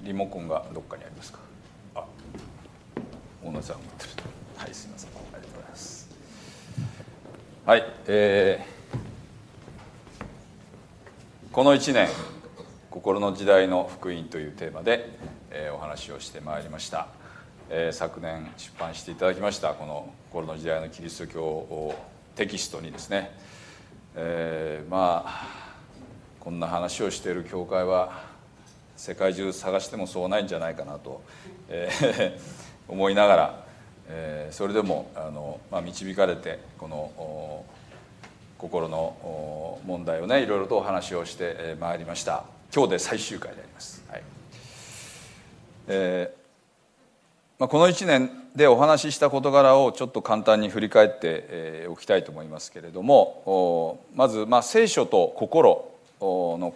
リモコンがどっかにありますか。あ、大野さん持ってる。はい、すみません、ありがとうございます。はい、この1年心の時代の福音というテーマで、お話をしてまいりました。昨年出版していただきましたこの心の時代のキリスト教をテキストにですね、こんな話をしている教会は世界中探してもそうないんじゃないかなと、思いながら、それでも導かれてこの心の問題をねいろいろとお話をしてまいりました。今日で最終回であります。はい。この1年でお話しした事柄をちょっと簡単に振り返っておきたいと思いますけれども、まず聖書と心の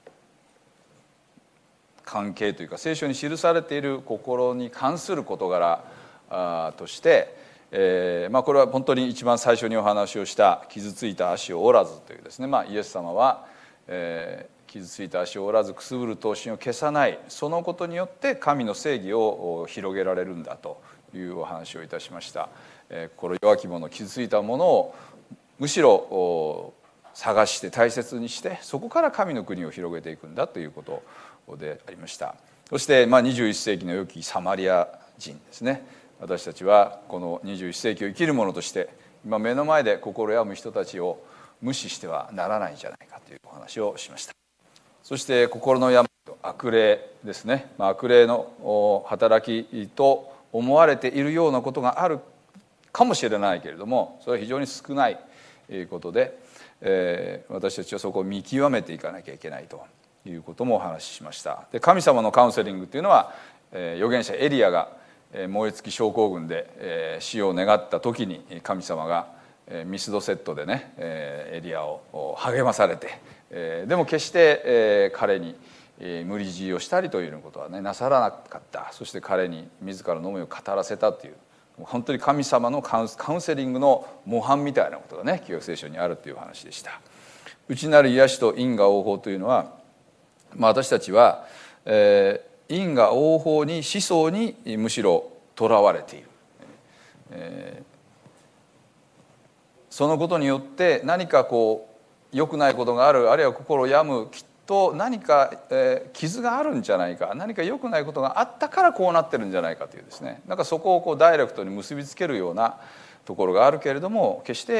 関係というか、聖書に記されている心に関する事柄として、これは本当に一番最初にお話をした傷ついた足を折らずというですね、イエス様は、傷ついた足を折らずくすぶる刀身を消さない、そのことによって神の正義を広げられるんだというお話をいたしました。心弱き者、傷ついたものをむしろ探して大切にして、そこから神の国を広げていくんだということでありました。そして21世紀の良きサマリア人ですね。私たちはこの21世紀を生きる者として今目の前で心病む人たちを無視してはならないんじゃないかというお話をしました。そして心の病と悪霊ですね。悪霊の働きと思われているようなことがあるかもしれないけれども、それは非常に少ないことで、私たちはそこを見極めていかなきゃいけないということもお話ししました。で、神様のカウンセリングというのは、預言者エリアが燃え尽き症候群で死を願った時に神様がミスドセットでねエリアを励まされて、でも決して彼に無理強いをしたりというようなことはねなさらなかった。そして彼に自らの思いを語らせたという、本当に神様のカウンセリングの模範みたいなことがね旧約聖書にあるという話でした。内なる癒しと因果応報というのは、私たちは、因果応報に思想にむしろとらわれている、そのことによって何か良くないことがある、あるいは心を病む、きっと何か、傷があるんじゃないか、何か良くないことがあったからこうなってるんじゃないかというですね、なんかそこをダイレクトに結びつけるようなところがあるけれども、決して、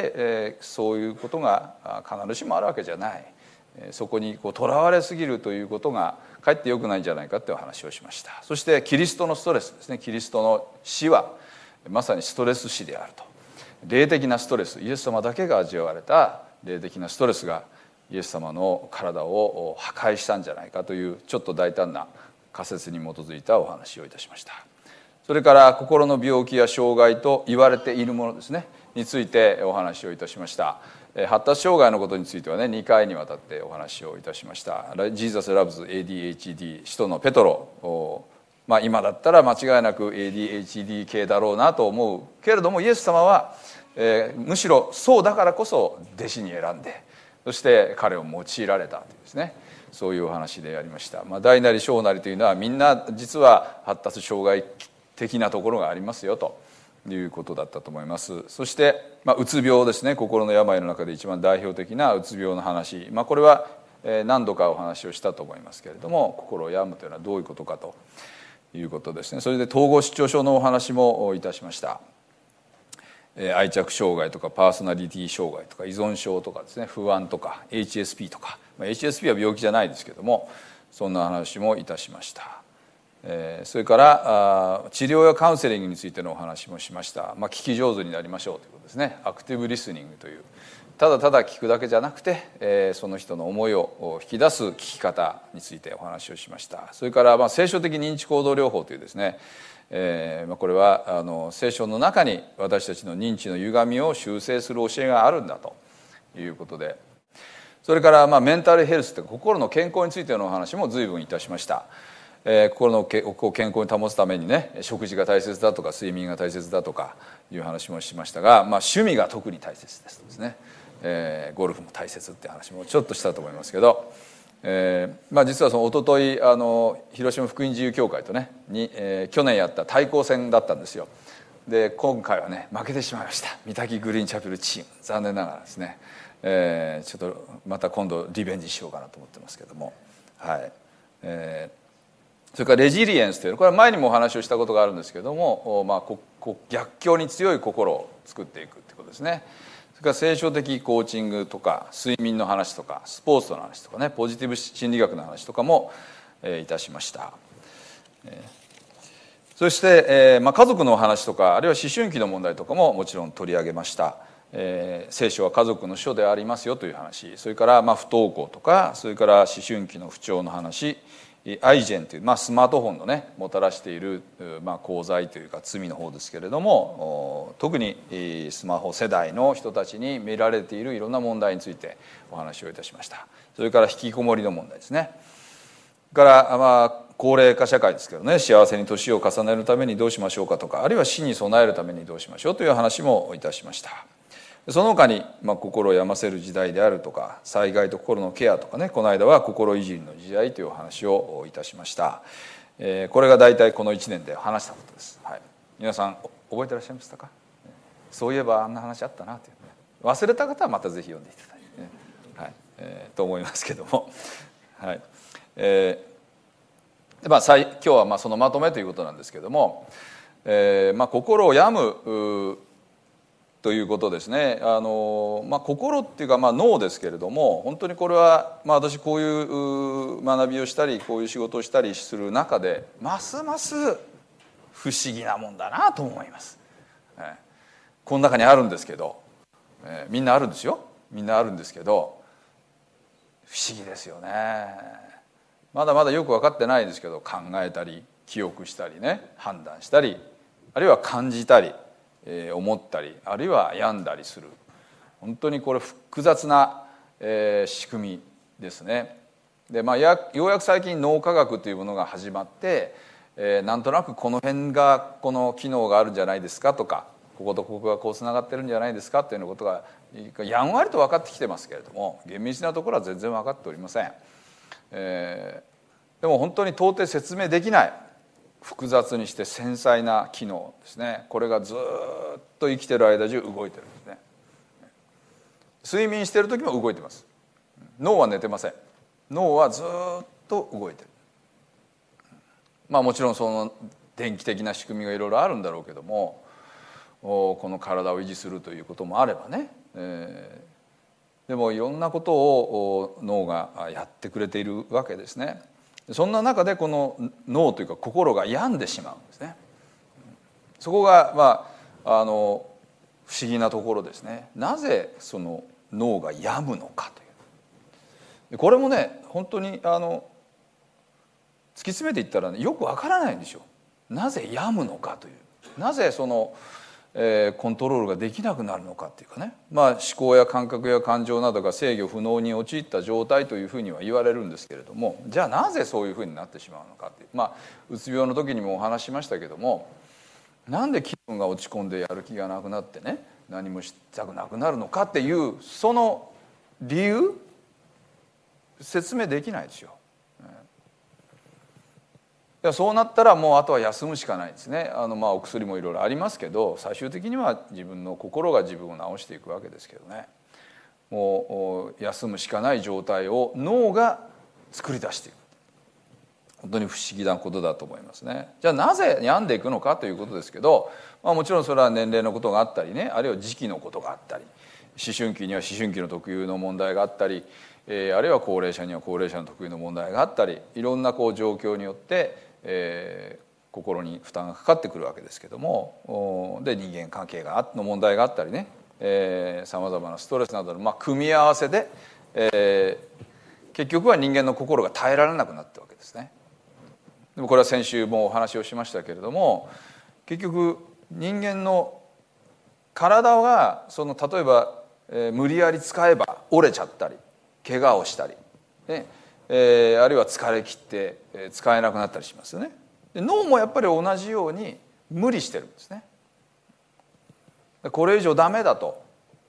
そういうことが必ずしもあるわけじゃない。そこにとらわれすぎるということがかえって良くないんじゃないかというお話をしました。そしてキリストのストレスですね。キリストの死はまさにストレス死であると。霊的なストレス、イエス様だけが味わわれた霊的なストレスがイエス様の体を破壊したんじゃないかというちょっと大胆な仮説に基づいたお話をいたしました。それから心の病気や障害と言われているものですねについてお話をいたしました。発達障害のことについてはね2回にわたってお話をいたしました。Jesus Loves ADHD、 使徒のペトロ、今だったら間違いなく ADHD 系だろうなと思うけれども、イエス様は、むしろそうだからこそ弟子に選んで、そして彼を用いられたというですね、そういうお話でありました。大なり小なりというのはみんな実は発達障害的なところがありますよということだったと思います。そして、うつ病ですね。心の病の中で一番代表的なうつ病の話、これは何度かお話をしたと思いますけれども、心を病むというのはどういうことかということですね。それで統合失調症のお話もいたしました。愛着障害とかパーソナリティ障害とか依存症とかですね、不安とか HSP とか、HSP は病気じゃないですけども、そんな話もいたしました。それから治療やカウンセリングについてのお話もしました。聞き上手になりましょうということですね。アクティブリスニングという、ただただ聞くだけじゃなくて、その人の思いを引き出す聞き方についてお話をしました。それから聖書的認知行動療法というですね、これは聖書の中に私たちの認知の歪みを修正する教えがあるんだということで、それからメンタルヘルスという心の健康についてのお話も随分いたしました。心の健康に保つためにね、食事が大切だとか睡眠が大切だとかいう話もしましたが、趣味が特に大切ですね。ゴルフも大切って話もちょっとしたと思いますけど、 実はその一昨日広島福音自由教会とね去年やった対抗戦だったんですよ。で今回はね負けてしまいました。三滝グリーンチャペルチーム、残念ながらですね、ちょっとまた今度リベンジしようかなと思ってますけども、はい。それからレジリエンスという、これは前にもお話をしたことがあるんですけども、逆境に強い心を作っていくということですね。それから聖書的コーチングとか睡眠の話とかスポーツの話とかね、ポジティブ心理学の話とかもいたしました。そして、家族のお話とかあるいは思春期の問題とかももちろん取り上げました。聖書は家族の書でありますよという話、それから不登校とか、それから思春期の不調の話、アイジェンという、スマートフォンのねもたらしている、功罪というか罪の方ですけれども、特にスマホ世代の人たちに見られているいろんな問題についてお話をいたしました。それから引きこもりの問題ですね。それから高齢化社会ですけどね、幸せに年を重ねるためにどうしましょうかとか、あるいは死に備えるためにどうしましょうという話もいたしました。その他に、心を病ませる時代であるとか、災害と心のケアとかね、この間は心いじりの時代というお話をいたしました。これが大体この1年で話したことです。はい、皆さん覚えてらっしゃいましたか？そういえばあんな話あったなというね、忘れた方はまたぜひ読んでいただいてね、はいと思いますけども、はい。今日はそのまとめということなんですけども、心を病むということですね。心っていうか脳ですけれども、本当にこれは私こういう学びをしたりこういう仕事をしたりする中でますます不思議なもんだなと思います。この中にあるんですけど、みんなあるんですよ。みんなあるんですけど不思議ですよね。まだまだよく分かってないですけど、考えたり記憶したりね、判断したり、あるいは感じたり思ったり、あるいは病んだりする、本当にこれ複雑な仕組みですね。で、ようやく最近脳科学というものが始まって、なんとなくこの辺がこの機能があるんじゃないですかとか、こことここがこうつながってるんじゃないですかというようなことがやんわりと分かってきてますけれども、厳密なところは全然分かっておりません。でも本当に到底説明できない複雑にして繊細な機能ですね。これがずっと生きてる間中動いてるんですね。睡眠してる時も動いてます。脳は寝てません。脳はずっと動いてる。もちろんその電気的な仕組みがいろいろあるんだろうけども、この体を維持するということもあればね、でもいろんなことを脳がやってくれているわけですね。そんな中でこの脳というか心が病んでしまうんですね。そこが不思議なところですね。なぜその脳が病むのかという、これもね本当に突き詰めていったら、ね、よくわからないんですよ。なぜ病むのかという、なぜそのコントロールができなくなるのかっていうかね、思考や感覚や感情などが制御不能に陥った状態というふうには言われるんですけれども、じゃあなぜそういうふうになってしまうのかっていう、うつ病の時にもお話しましたけども、なんで気分が落ち込んでやる気がなくなってね、何もしたくなくなるのかっていうその理由、説明できないですよ。そうなったらもうあとは休むしかないですね。お薬もいろいろありますけど、最終的には自分の心が自分を治していくわけですけどね、もう休むしかない状態を脳が作り出していく、本当に不思議なことだと思いますね。じゃあなぜ病んでいくのかということですけど、もちろんそれは年齢のことがあったりね、あるいは時期のことがあったり、思春期には思春期の特有の問題があったり、あるいは高齢者には高齢者の特有の問題があったり、いろんな状況によって心に負担がかかってくるわけですけども、で人間関係の問題があったりね、さまざまなストレスなどの組み合わせで、結局は人間の心が耐えられなくなったわけですね。でもこれは先週もお話をしましたけれども、結局人間の体が例えば、無理やり使えば折れちゃったり怪我をしたり、ね、あるいは疲れ切って使えなくなったりしますよね。で脳もやっぱり同じように無理してるんですね。これ以上ダメだと、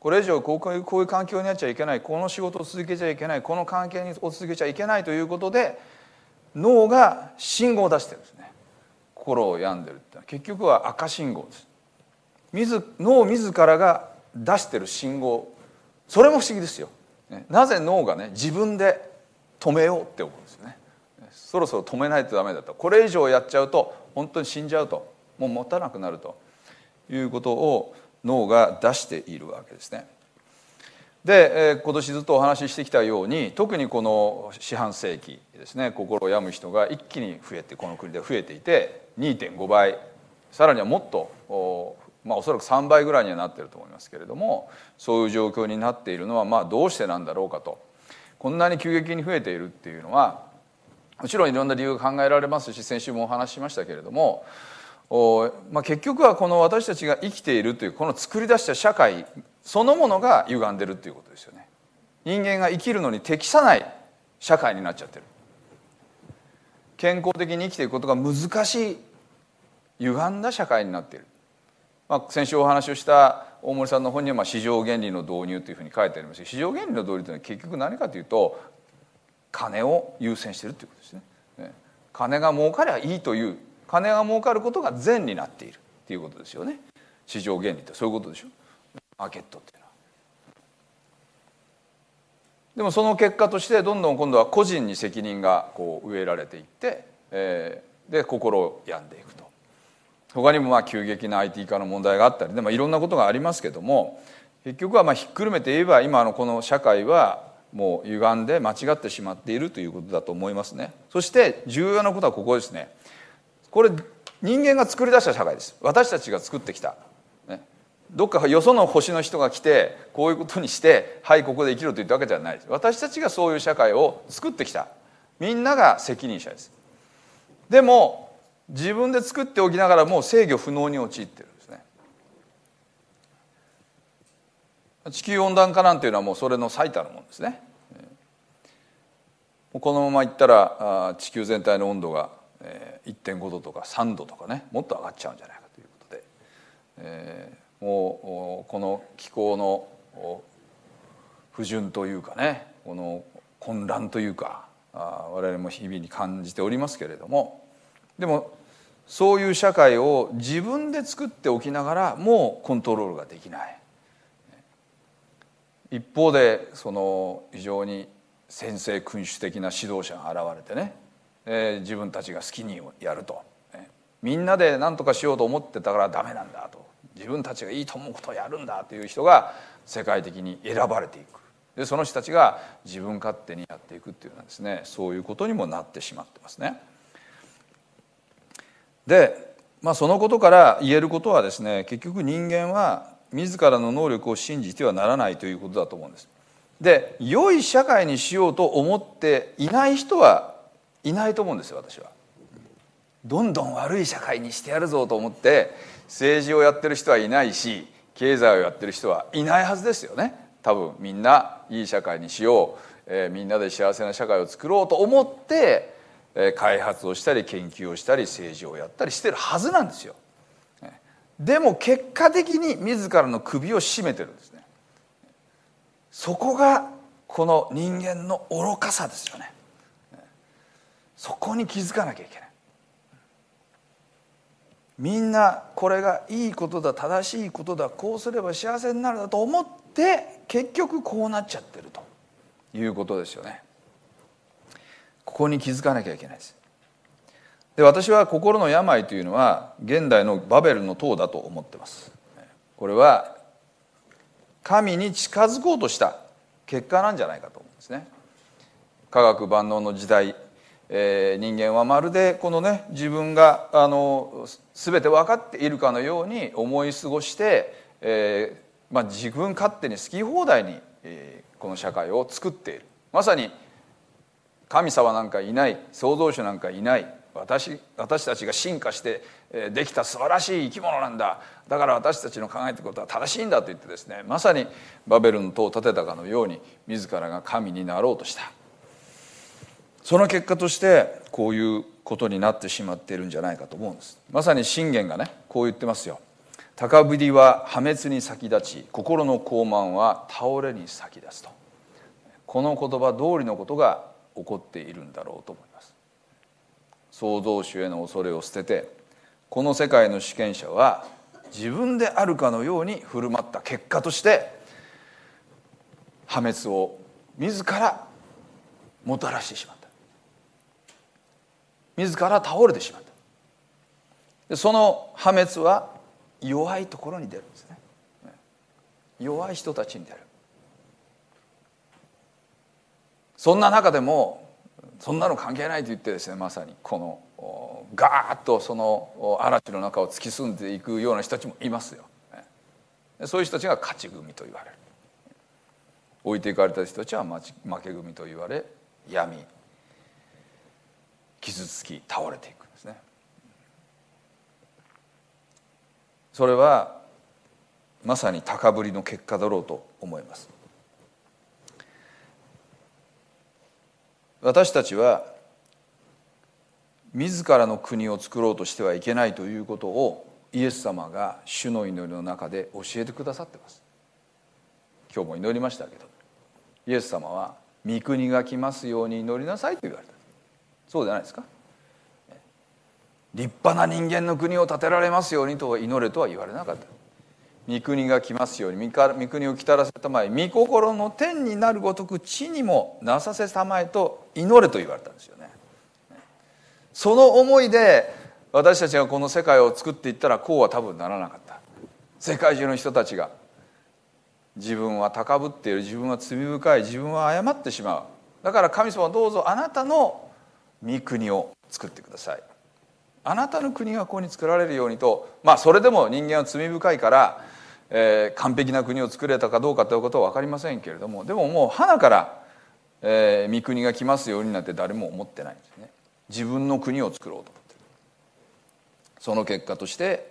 これ以上こういう環境になっちゃいけない、この仕事を続けちゃいけない、この関係を続けちゃいけないということで脳が信号を出してるんですね。心を病んでるってのは結局は赤信号です。脳自らが出してる信号、それも不思議ですよ。なぜ脳がね自分で止めようって思うんですよね。そろそろ止めないとダメだと、これ以上やっちゃうと本当に死んじゃうと、もう持たなくなるということを脳が出しているわけですね。で、今年ずっとお話ししてきたように、特にこの四半世紀ですね、心を病む人が一気に増えて、この国で増えていて 2.5 倍、さらにはもっとおそらく3倍ぐらいにはなっていると思いますけれども、そういう状況になっているのはどうしてなんだろうかと。こんなに急激に増えているっていうのはもちろんいろんな理由が考えられますし、先週もお話ししましたけれども、結局はこの私たちが生きているというこの作り出した社会そのものが歪んでるということですよね。人間が生きるのに適さない社会になっちゃってる。健康的に生きていくことが難しい歪んだ社会になっている。先週お話をした大森さんの本には市場原理の導入というふうに書いてありますし、市場原理の導入というのは結局何かというと金を優先しているということですね。金が儲かりゃいいという、金が儲かることが善になっているということですよね。市場原理ってそういうことでしょ、マーケットっていうのは。でもその結果としてどんどん今度は個人に責任が植えられていって、で心を病んでいくと。他にも急激な IT 化の問題があったりで、いろんなことがありますけども、結局はひっくるめて言えば今のこの社会はもう歪んで間違ってしまっているということだと思いますね。そして重要なことはここですね。これ人間が作り出した社会です。私たちが作ってきた、どっかよその星の人が来てこういうことにしてはいここで生きろと言ったわけじゃないです。私たちがそういう社会を作ってきた、みんなが責任者です。でも自分で作っておきながらもう制御不能に陥ってるんですね。地球温暖化なんていうのはもうそれの最たるものですね。このままいったら地球全体の温度が 1.5 度とか3度とかね、もっと上がっちゃうんじゃないかということで、もうこの気候の不順というかね、この混乱というか我々も日々に感じておりますけれども、でもそういう社会を自分で作っておきながらもうコントロールができない。一方でその非常に専制君主的な指導者が現れてね、自分たちが好きにやると、みんなで何とかしようと思ってたからダメなんだと、自分たちがいいと思うことをやるんだという人が世界的に選ばれていく。でその人たちが自分勝手にやっていくっていうのはですね、そういうことにもなってしまってますね。で、そのことから言えることはですね、結局人間は自らの能力を信じてはならないということだと思うんです。で、良い社会にしようと思っていない人はいないと思うんですよ、私は。どんどん悪い社会にしてやるぞと思って政治をやってる人はいないし、経済をやってる人はいないはずですよね。多分みんないい社会にしよう、みんなで幸せな社会を作ろうと思って開発をしたり研究をしたり政治をやったりしてるはずなんですよ。でも結果的に自らの首を絞めてるんですね。そこがこの人間の愚かさですよね。そこに気づかなきゃいけない。みんなこれがいいことだ、正しいことだ、こうすれば幸せになるだと思って結局こうなっちゃってるということですよね。ここに気づかなきゃいけないです。で、私は心の病というのは現代のバベルの塔だと思ってます。これは神に近づこうとした結果なんじゃないかと思うんですね。科学万能の時代、人間はまるでこのね、自分が全て分かっているかのように思い過ごして、自分勝手に好き放題に、この社会を作っている。まさに神様なんかいない、創造主なんかいない、私たちが進化してできた素晴らしい生き物なんだ、だから私たちの考えていることは正しいんだと言ってですね、まさにバベルの塔を建てたかのように自らが神になろうとした。その結果としてこういうことになってしまっているんじゃないかと思うんです。まさに箴言がね、こう言ってますよ。 高ぶりは破滅に先立ち、心の傲慢は倒れに先立つと、この言葉通りのことが起こっているんだろうと思います。創造主への恐れを捨てて、この世界の主権者は自分であるかのように振る舞った結果として、破滅を自らもたらしてしまった。自ら倒れてしまった。でその破滅は弱いところに出るんですね。弱い人たちに出る。そんな中でもそんなの関係ないと言ってですね、まさにこのガーッとその嵐の中を突き進んでいくような人たちもいますよ。そういう人たちが勝ち組と言われる。置いていかれた人たちは負け組と言われ、病み傷つき倒れていくんですね。それはまさに高ぶりの結果だろうと思います。私たちは自らの国を作ろうとしてはいけないということをイエス様が主の祈りの中で教えてくださっています。今日も祈りましたけど、イエス様は御国が来ますように祈りなさいと言われた。そうじゃないですか。立派な人間の国を建てられますようにと祈れとは言われなかった。御国が来ますように、御国を来たらせたまえ、御心の天になるごとく地にもなさせたまえと祈れと言われたんですよね。その思いで私たちがこの世界を作っていったらこうは多分ならなかった。世界中の人たちが自分は高ぶっている、自分は罪深い、自分は誤ってしまう。だから神様はどうぞあなたの御国を作ってください。あなたの国がここに作られるようにと、それでも人間は罪深いから、完璧な国を作れたかどうかということは分かりませんけれども、でももう花から、御国が来ますようになんて誰も思ってないんですね。自分の国を作ろうと思っている。その結果として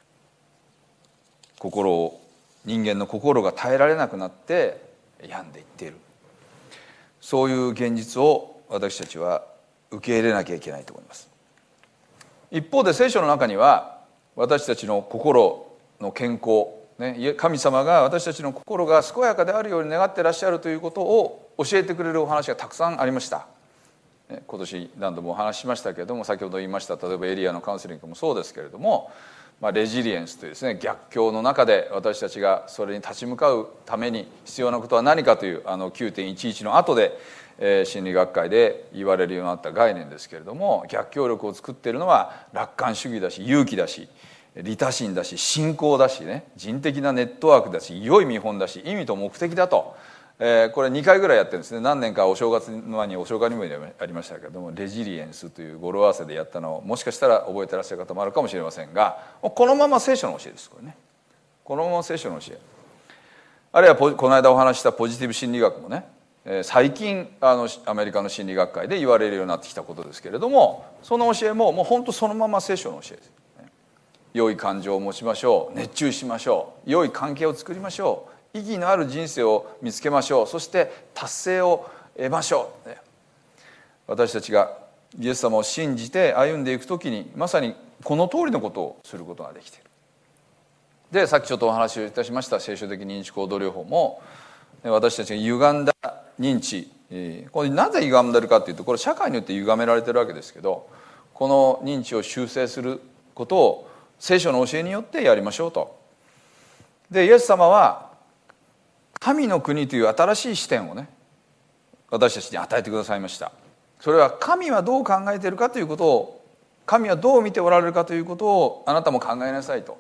人間の心が耐えられなくなって病んでいっている。そういう現実を私たちは受け入れなきゃいけないと思います。一方で聖書の中には私たちの心の健康、神様が私たちの心が健やかであるように願っていらっしゃるということを教えてくれるお話がたくさんありました。今年何度もお話ししましたけれども、先ほど言いました例えばエリアのカウンセリングもそうですけれども、レジリエンスというですね、逆境の中で私たちがそれに立ち向かうために必要なことは何かという9.11 の後で心理学会で言われるようになった概念ですけれども、逆境力を作っているのは楽観主義だし、勇気だし、利他心だし、信仰だしね、人的なネットワークだし、良い見本だし、意味と目的だと、これ2回ぐらいやってるんですね。何年かお正月の前にお正月にもありましたけれども、レジリエンスという語呂合わせでやったのをもしかしたら覚えてらっしゃる方もあるかもしれませんが、このまま聖書の教えです。これね、このまま聖書の教え。あるいはこの間お話したポジティブ心理学もね、最近アメリカの心理学会で言われるようになってきたことですけれども、その教えももう本当そのまま聖書の教えです。良い感情を持ちましょう、熱中しましょう、良い関係を作りましょう、意義のある人生を見つけましょう、そして達成を得ましょう。私たちがイエス様を信じて歩んでいくときにまさにこの通りのことをすることができている。で、さっきちょっとお話をいたしました聖書的認知行動療法も、私たちが歪んだ認知、これなぜ歪んでるかというと、これ社会によって歪められてるわけですけど、この認知を修正することを聖書の教えによってやりましょうと。で、イエス様は神の国という新しい視点をね、私たちに与えてくださいました。それは神はどう考えているかということを、神はどう見ておられるかということをあなたも考えなさいと。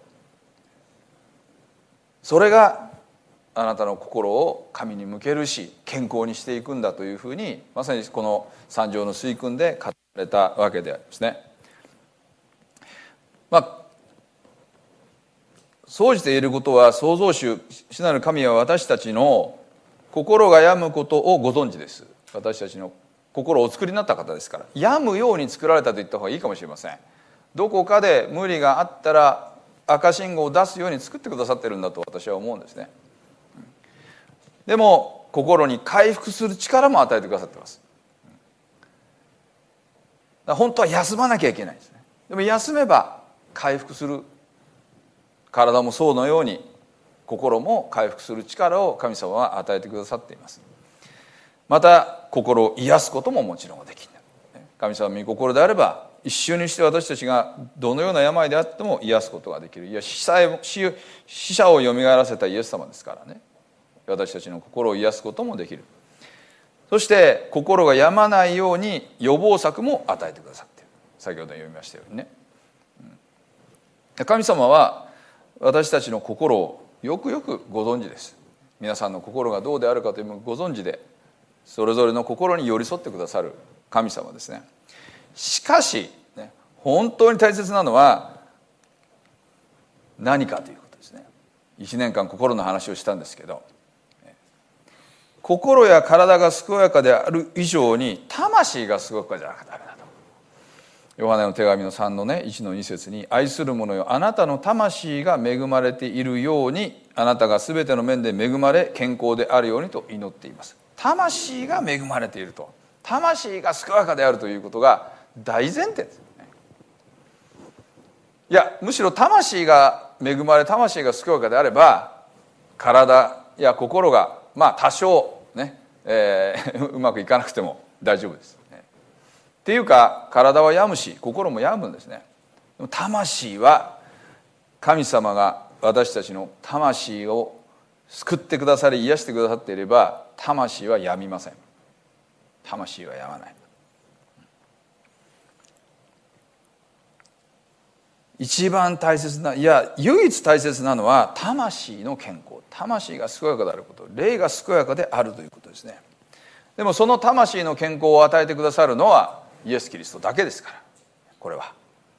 それがあなたの心を神に向けるし健康にしていくんだというふうに、まさにこの三条の水訓で語られたわけでありますね。総じて言えることは、創造主主なる神は私たちの心が病むことをご存知です。私たちの心をお作りになった方ですから、病むように作られたと言った方がいいかもしれません。どこかで無理があったら赤信号を出すように作ってくださってるんだと私は思うんですね。でも心に回復する力も与えてくださっています。本当は休まなきゃいけないんですね。でも休めば回復する体もそうのように心も回復する力を神様は与えてくださっています。また心を癒すことももちろんできる。神様の御心であれば一瞬にして私たちがどのような病であっても癒すことができる。いや死者をよみがえらせたイエス様ですからね、私たちの心を癒すこともできる。そして心が病まないように予防策も与えてくださっている。先ほど読みましたようにね、神様は私たちの心をよくよくご存知です。皆さんの心がどうであるかというのもご存知で、それぞれの心に寄り添ってくださる神様ですね。しかし、ね、本当に大切なのは何かということですね。1年間心の話をしたんですけど、心や体が健やかである以上に魂が健やかじゃなくてダメだと。ヨハネの手紙の3のね1の2節に、愛する者よ、あなたの魂が恵まれているようにあなたがすべての面で恵まれ健康であるようにと祈っています。魂が恵まれていると、魂が健やかであるということが大前提です。いや、むしろ魂が恵まれ魂が健やかであれば体や心が多少ね、うまくいかなくても大丈夫です、っていうか体は病むし心も病むんですね。でも魂は神様が私たちの魂を救ってくださり癒してくださっていれば魂は病みません。魂は病まない。一番大切な、いや唯一大切なのは魂の健康、魂が健やかであること、霊が健やかであるということですね。でもその魂の健康を与えてくださるのはイエス・キリストだけですから、これは。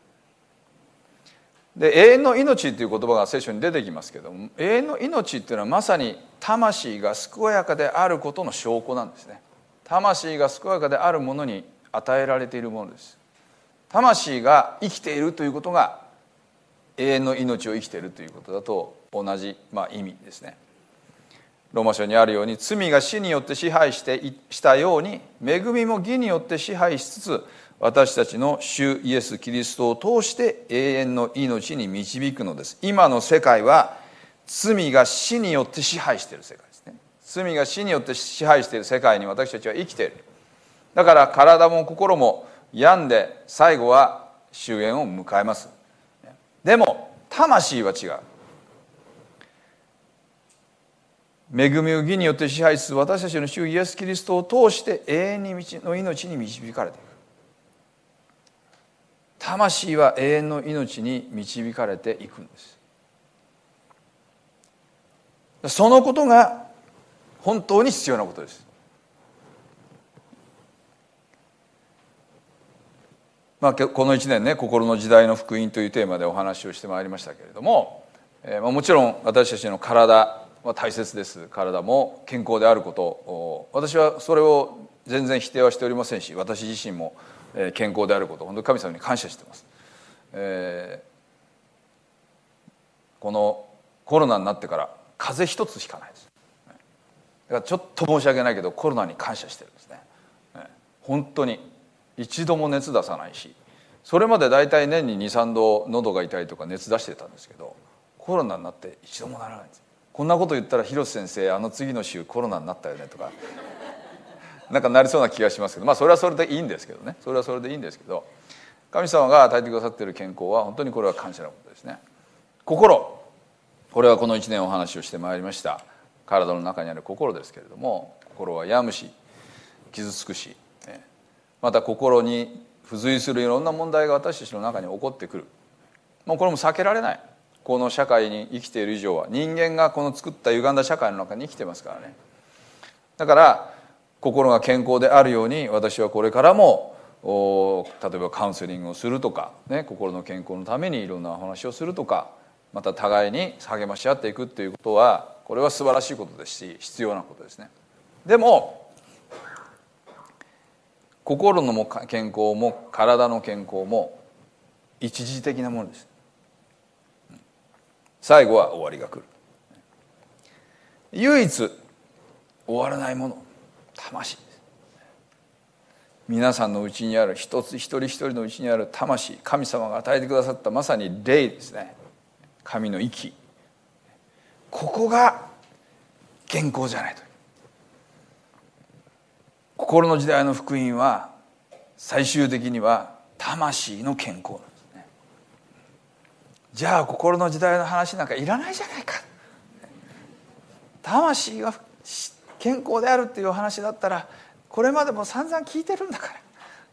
で、永遠の命という言葉が聖書に出てきますけども、永遠の命っていうのはまさに魂が健やかであることの証拠なんですね。魂が健やかであるものに与えられているものです。魂が生きているということが永遠の命を生きているということだと同じ、意味ですね。ローマ書にあるように、罪が死によって支配したように恵みも義によって支配しつつ私たちの主イエス・キリストを通して永遠の命に導くのです。今の世界は罪が死によって支配している世界ですね。罪が死によって支配している世界に私たちは生きている。だから体も心も病んで最後は終焉を迎えます。でも魂は違う。恵みを義によって支配する私たちの主イエス・キリストを通して永遠の命に導かれていく。魂は永遠の命に導かれていくんです。そのことが本当に必要なことです。この1年ね、心の時代の福音というテーマでお話をしてまいりましたけれども、もちろん私たちの体は大切です。体も健康であること、私はそれを全然否定はしておりませんし、私自身も健康であること、本当に神様に感謝しています。このコロナになってから風邪一つひかないです。だからちょっと申し訳ないけどコロナに感謝してるんですね。本当に一度も熱出さないし、それまで大体年に 2,3 度喉が痛いとか熱出してたんですけど、コロナになって一度もならないんです。こんなこと言ったら広瀬先生次の週コロナになったよねとかなんかなりそうな気がしますけど、それはそれでいいんですけどね、それはそれでいいんですけど、神様が与えてくださっている健康は本当にこれは感謝のことですね。心、これはこの1年お話をしてまいりました体の中にある心ですけれども、心は病むし傷つくし、また心に付随するいろんな問題が私たちの中に起こってくる。もうこれも避けられない。この社会に生きている以上は、人間がこの作った歪んだ社会の中に生きてますからね。だから心が健康であるように、私はこれからも例えばカウンセリングをするとか、心の健康のためにいろんなお話をするとか、また互いに励まし合っていくということは、これは素晴らしいことですし必要なことですね。でも心の健康も体の健康も一時的なものです。最後は終わりが来る。唯一終わらないもの、魂です。皆さんのうちにある一人一人のうちにある魂、神様が与えてくださったまさに霊ですね。 神の息、ここが健康じゃないと。心の時代の福音は最終的には魂の健康なんですね。じゃあ心の時代の話なんかいらないじゃないか、魂が健康であるっていう話だったらこれまでも散々聞いてるんだから、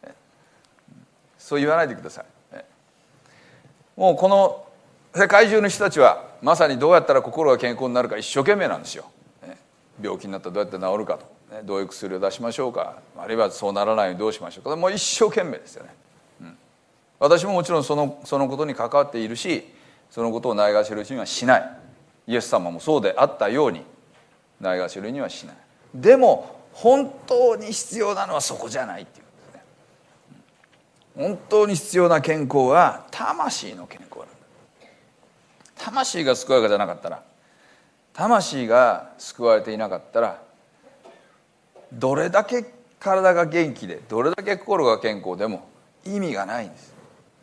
そう言わないでください。もうこの世界中の人たちはまさにどうやったら心が健康になるか一生懸命なんですよ。病気になったらどうやって治るかと、どういう薬を出しましょうか、あるいはそうならないようにどうしましょうか、もう一生懸命ですよね。私ももちろんそのことに関わっているし、そのことをないがしろにはしない。イエス様もそうであったようにないがしろにはしない。でも本当に必要なのはそこじゃないっていうんですね。本当に必要な健康は魂の健康なんだ。魂が健やかじゃなかったら、魂が救われていなかったら、どれだけ体が元気でどれだけ心が健康でも意味がないんです。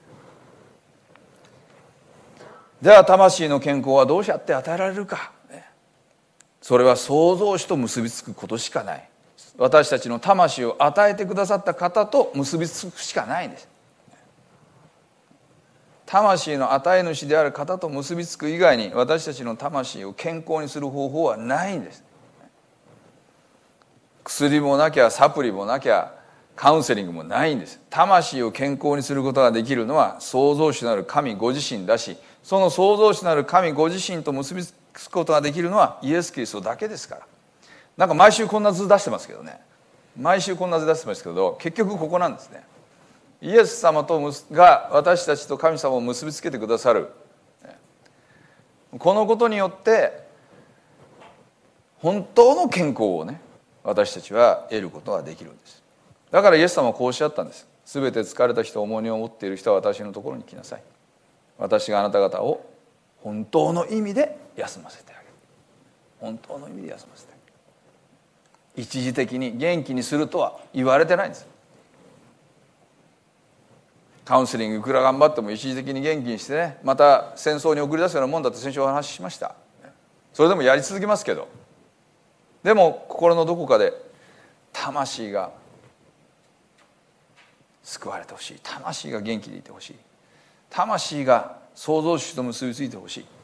じゃあ魂の健康はどうやって与えられるか、それは創造主と結びつくことしかない。私たちの魂を与えてくださった方と結びつくしかないんです。魂の与え主である方と結びつく以外に私たちの魂を健康にする方法はないんです。薬もなきゃサプリもなきゃカウンセリングもないんです。魂を健康にすることができるのは創造主なる神ご自身だし、その創造主なる神ご自身と結びつくことができるのはイエス・キリストだけですから。なんか毎週こんな図出してますけどね、毎週こんな図出してますけど、結局ここなんですね。イエス様が私たちと神様を結びつけてくださる、このことによって本当の健康をね、私たちは得ることができるんです。だからイエス様はこうおっしゃったんです。すべて疲れた人、重荷を持っている人は私のところに来なさい。私があなた方を本当の意味で休ませてあげる。本当の意味で休ませてあげる。一時的に元気にするとは言われてないんです。カウンセリングいくら頑張っても一時的に元気にしてね、また戦争に送り出すようなもんだって先週お話ししました。それでもやり続けますけど、でも心のどこかで魂が救われてほしい、魂が元気でいてほしい、魂が創造主と結びついてほしい、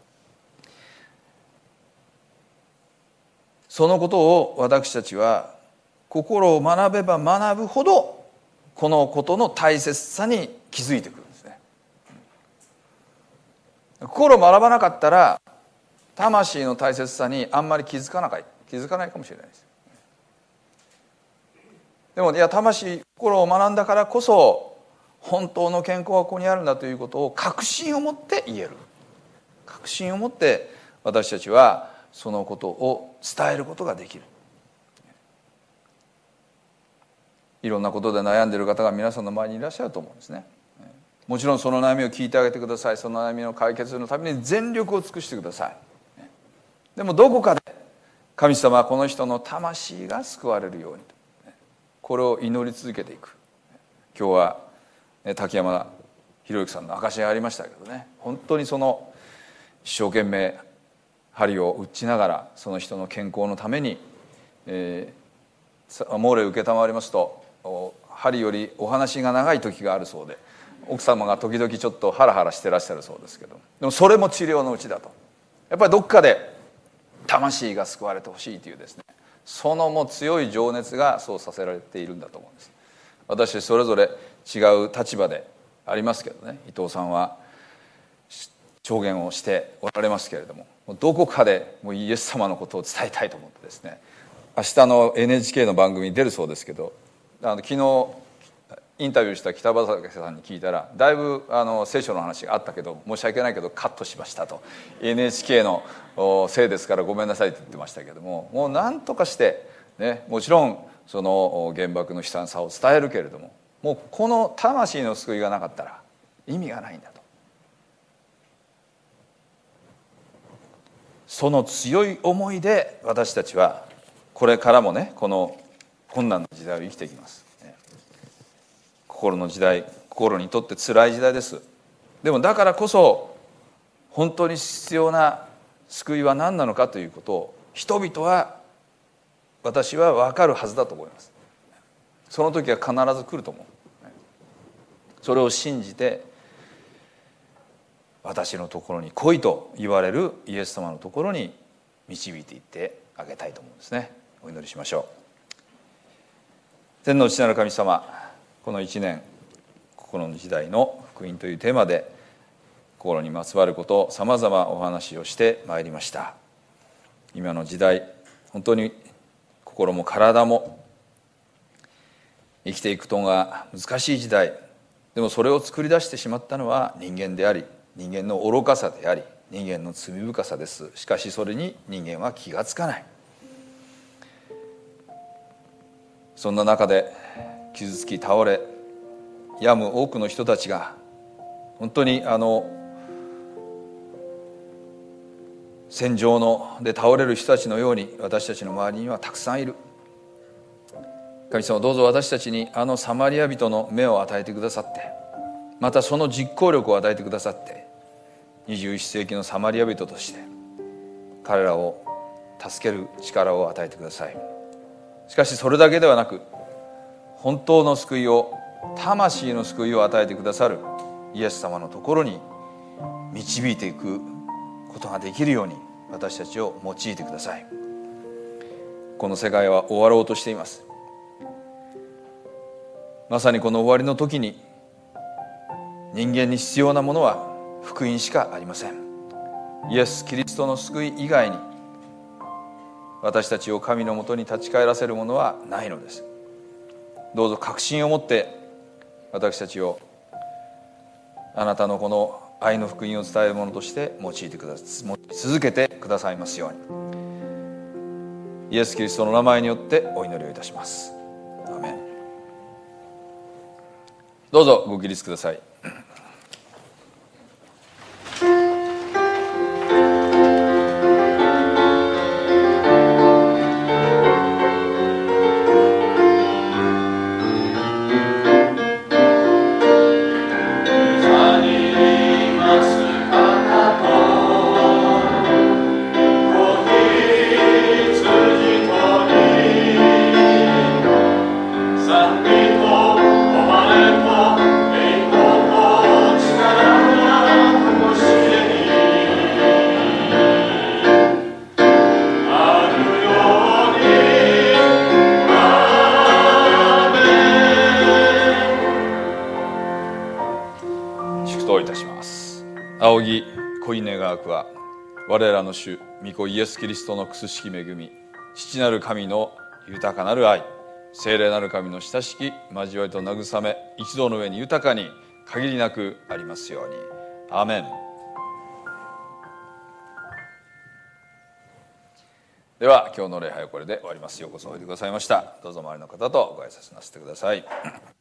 そのことを私たちは心を学べば学ぶほどこのことの大切さに気づいてくるんですね。心を学ばなかったら魂の大切さにあんまり気づかないかもしれないです。でも心を学んだからこそ本当の健康はここにあるんだということを確信を持って言える。確信を持って私たちはそのことを伝えることができる。いろんなことで悩んでいる方が皆さんの前にいらっしゃると思うんですね。もちろんその悩みを聞いてあげてください。その悩みの解決のために全力を尽くしてください。でもどこかで神様はこの人の魂が救われるように、これを祈り続けていく。今日は滝山博之さんの証しがありましたけどね、本当にその一生懸命針を打ちながらその人の健康のために、漏れ承りますと針よりお話が長い時があるそうで、奥様が時々ちょっとハラハラしてらっしゃるそうですけど、でもそれも治療のうちだと。やっぱりどっかで魂が救われてほしいというですね、そのもう強い情熱がそうさせられているんだと思うんです。私それぞれ違う立場でありますけどね、伊藤さんは証言をしておられますけれども、どこかでもうイエス様のことを伝えたいと思ってですね、明日の NHK の番組に出るそうですけど、昨日インタビューした北畠さんに聞いたら、だいぶ聖書の話があったけど申し訳ないけどカットしましたと、 NHK のせいですからごめんなさいって言ってましたけども、もう何とかして、ね、もちろんその原爆の悲惨さを伝えるけれども、もうこの魂の救いがなかったら意味がないんだと。その強い思いで私たちはこれからもね、この困難な時代を生きていきます。心の時代、心にとって辛い時代です。でもだからこそ本当に必要な救いは何なのかということを人々は、私は分かるはずだと思います。その時は必ず来ると思う。それを信じて、私のところに来いと言われるイエス様のところに導いていってあげたいと思うんですね。お祈りしましょう。天の父なる神様、この1年、心の時代の福音というテーマで心にまつわることをさまざまお話をしてまいりました。今の時代、本当に心も体も生きていくことが難しい時代。でもそれを作り出してしまったのは人間であり、人間の愚かさであり、人間の罪深さです。しかしそれに人間は気がつかない。そんな中で傷つき倒れ病む多くの人たちが、本当に戦場で倒れる人たちのように私たちの周りにはたくさんいる。神様、どうぞ私たちにサマリア人の目を与えてくださって、またその実行力を与えてくださって、21世紀のサマリア人として彼らを助ける力を与えてください。しかしそれだけではなく、本当の救いを、魂の救いを与えてくださるイエス様のところに導いていくことができるように私たちを用いてください。この世界は終わろうとしています。まさにこの終わりの時に人間に必要なものは福音しかありません。イエス・キリストの救い以外に私たちを神のもとに立ち返らせるものはないのです。どうぞ確信を持って私たちをあなたのこの愛の福音を伝えるものとして用いてください、続けてくださいますように、イエス・キリストの名前によってお祈りをいたします。アーメン。どうぞご起立ください。仰ぎ恋願わくは、我らの主御子イエス・キリストの苦しき恵み、父なる神の豊かなる愛、聖霊なる神の親しき交わりと慰め、一同の上に豊かに限りなくありますように。アーメン。では今日の礼拝はこれで終わります。ようこそおいでくださいました。どうぞ周りの方とご挨拶なさってください。